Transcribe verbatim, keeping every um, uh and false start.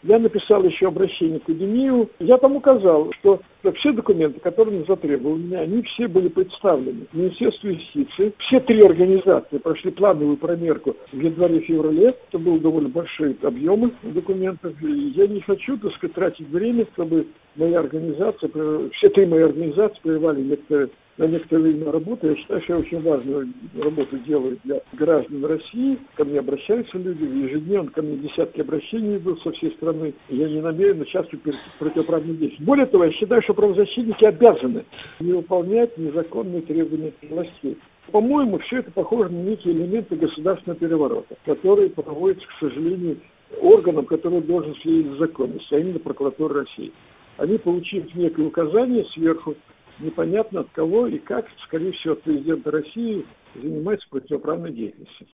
Я написал еще обращение к УДИНИУ. Я там указал, что все документы, которые затребовали у меня, они все были представлены Министерству юстиции. Все три организации прошли плановую промерку в январе-феврале. Это были довольно большие объемы документов. И я не хочу, так сказать, тратить время, чтобы моя организация, все три мои организации прервали некоторые на некоторое время работы. Я считаю, что я очень важную работу делаю для граждан России. Ко мне обращаются люди, ежедневно ко мне десятки обращений идут со всей страны. Я не намерен участвовать в противоправных действиях. Более того, я считаю, что правозащитники обязаны не выполнять незаконные требования властей. По-моему, все это похоже на некие элементы государственного переворота, которые проводятся, к сожалению, органом, который должен следить за законностью, а именно прокуратура России. Они, получив некое указание сверху, непонятно от кого и как, скорее всего, от президента России, занимается противоправной деятельностью.